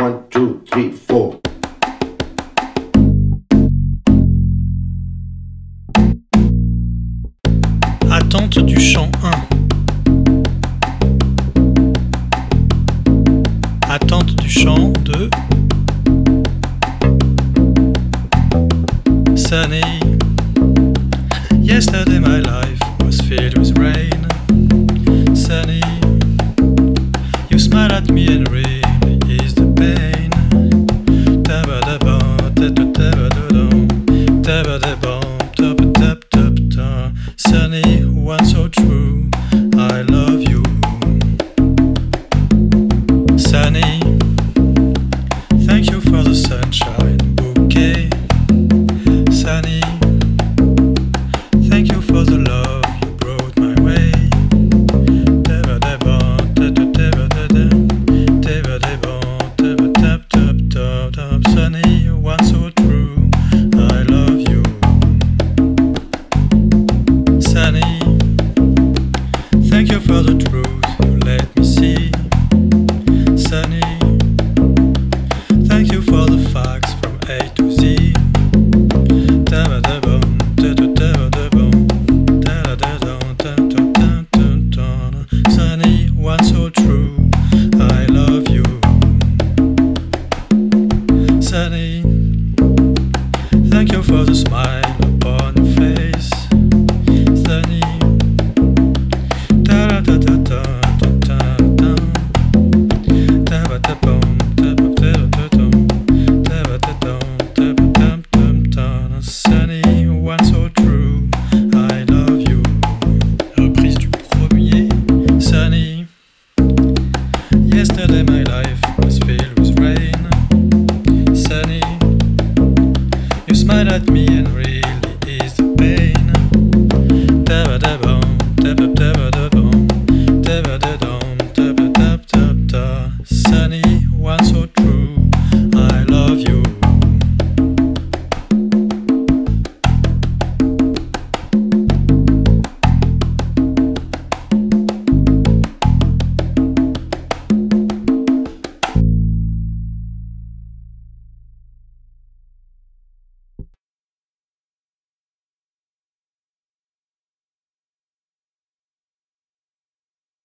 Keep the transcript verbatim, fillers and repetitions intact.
One, two, three, four. Attente du chant un. Attente du chant deux. Sunny. Yesterday my life was filled with rain. Sunny. You smile at me and really ease the pain. Sunny, one so true, I love you. Sunny, thank you for the sunshine bouquet. Sunny, thank you for the love you brought my way. Sunny, one so true, I love you. Sunny, thank you for the truth you let me see. Sunny, thank you for the facts from A to Z. Sunny, one so true, I love you. Sunny, thank you for the smile upon your face. Sunny, da da da da da da da da da da boom da da da da da da. Sunny, one so true, I love you. Reprise du premier. Sunny, yesterday my life was filled with rain. Sunny, you smile at me and really ease the pain. Da da da da da da.